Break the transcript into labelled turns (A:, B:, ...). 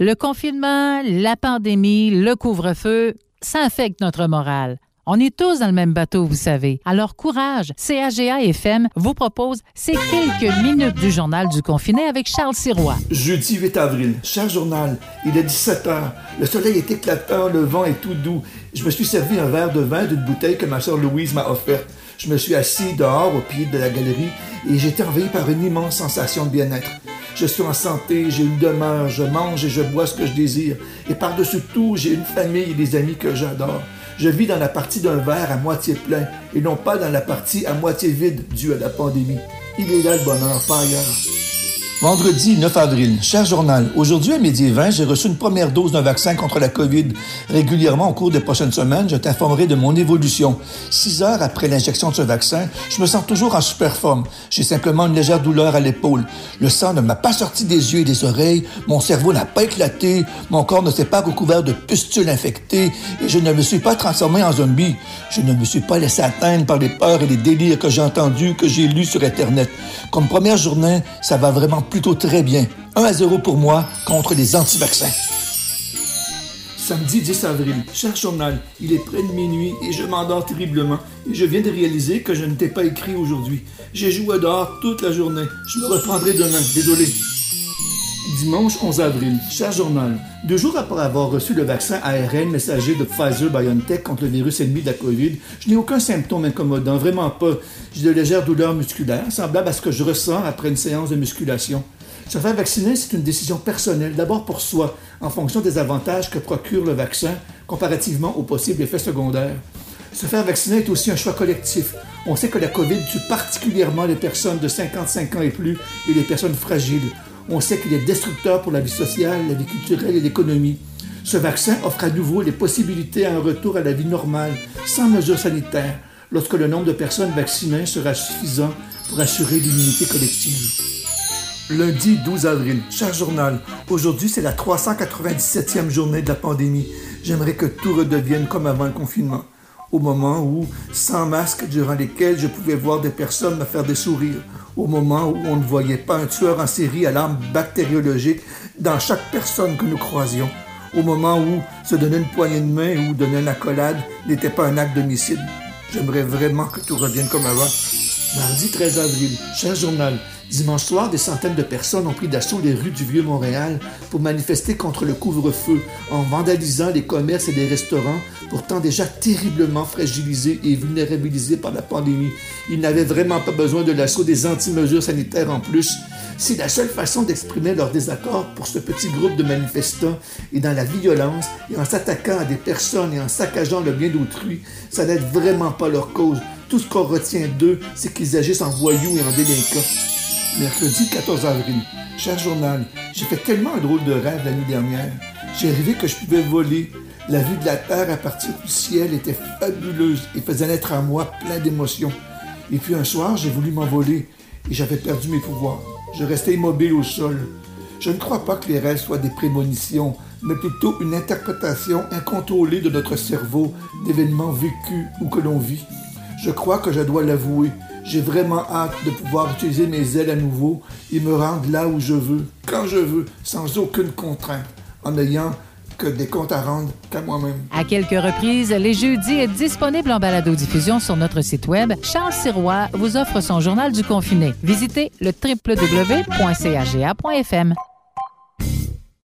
A: Le confinement, la pandémie, le couvre-feu, ça affecte notre morale. On est tous dans le même bateau, vous savez. Alors, courage! CAGA FM vous propose ces quelques minutes du journal du confiné avec Charles Sirois.
B: Jeudi 8 avril, cher journal, il est 17h. Le soleil est éclatant, le vent est tout doux. Je me suis servi un verre de vin d'une bouteille que ma sœur Louise m'a offerte. Je me suis assis dehors au pied de la galerie et j'ai été envahi par une immense sensation de bien-être. Je suis en santé, j'ai une demeure, je mange et je bois ce que je désire. Et par-dessus tout, j'ai une famille et des amis que j'adore. Je vis dans la partie d'un verre à moitié plein et non pas dans la partie à moitié vide due à la pandémie. Il est là le bonheur, pas ailleurs. Vendredi 9 avril, cher journal, aujourd'hui à 12h20, j'ai reçu une première dose d'un vaccin contre la COVID. Régulièrement au cours des prochaines semaines, je t'informerai de mon évolution. 6 heures après l'injection de ce vaccin, je me sens toujours en super forme. J'ai simplement une légère douleur à l'épaule. Le sang ne m'a pas sorti des yeux et des oreilles, mon cerveau n'a pas éclaté, mon corps ne s'est pas recouvert de pustules infectées et je ne me suis pas transformé en zombie. Je ne me suis pas laissé atteindre par les peurs et les délires que j'ai entendus, que j'ai lus sur Internet. Comme première journée, ça va vraiment plutôt très bien. 1-0 pour moi contre les anti-vaccins. Samedi 10 avril, cher journal, il est près de minuit et je m'endors terriblement. Et je viens de réaliser que je ne t'ai pas écrit aujourd'hui. J'ai joué dehors toute la journée. Je me reprendrai demain, désolé. Dimanche 11 avril, cher journal, 2 jours après avoir reçu le vaccin ARN messager de Pfizer-BioNTech contre le virus ennemi de la COVID, je n'ai aucun symptôme incommodant, vraiment pas. J'ai de légères douleurs musculaires, semblables à ce que je ressens après une séance de musculation. Se faire vacciner, c'est une décision personnelle, d'abord pour soi, en fonction des avantages que procure le vaccin, comparativement aux possibles effets secondaires. Se faire vacciner est aussi un choix collectif. On sait que la COVID tue particulièrement les personnes de 55 ans et plus et les personnes fragiles. On sait qu'il est destructeur pour la vie sociale, la vie culturelle et l'économie. Ce vaccin offre à nouveau les possibilités à un retour à la vie normale, sans mesures sanitaires, lorsque le nombre de personnes vaccinées sera suffisant pour assurer l'immunité collective. Lundi 12 avril, cher journal, aujourd'hui c'est la 397e journée de la pandémie. J'aimerais que tout redevienne comme avant le confinement. Au moment où, sans masque, durant lesquels je pouvais voir des personnes me faire des sourires. Au moment où on ne voyait pas un tueur en série à l'arme bactériologique dans chaque personne que nous croisions. Au moment où se donner une poignée de main ou donner une accolade n'était pas un acte d'homicide. J'aimerais vraiment que tout revienne comme avant. Mardi 13 avril, cher journal, dimanche soir, des centaines de personnes ont pris d'assaut les rues du Vieux-Montréal pour manifester contre le couvre-feu en vandalisant les commerces et les restaurants, pourtant déjà terriblement fragilisés et vulnérabilisés par la pandémie. Ils n'avaient vraiment pas besoin de l'assaut des anti-mesures sanitaires en plus. Si la seule façon d'exprimer leur désaccord pour ce petit groupe de manifestants est dans la violence et en s'attaquant à des personnes et en saccageant le bien d'autrui, ça n'aide vraiment pas leur cause. Tout ce qu'on retient d'eux, c'est qu'ils agissent en voyous et en délinquants. Mercredi 14 avril. Cher journal, j'ai fait tellement un drôle de rêve la nuit dernière. J'ai rêvé que je pouvais voler. La vue de la terre à partir du ciel était fabuleuse et faisait naître en moi plein d'émotions. Et puis un soir, j'ai voulu m'envoler et j'avais perdu mes pouvoirs. Je restais immobile au sol. Je ne crois pas que les rêves soient des prémonitions, mais plutôt une interprétation incontrôlée de notre cerveau d'événements vécus ou que l'on vit. Je crois que je dois l'avouer. J'ai vraiment hâte de pouvoir utiliser mes ailes à nouveau et me rendre là où je veux, quand je veux, sans aucune contrainte, en n'ayant que des comptes à rendre qu'à moi-même.
A: À quelques reprises, les jeudis est disponible en balado-diffusion sur notre site web. Charles Sirois vous offre son journal du confiné. Visitez le www.caga.fm.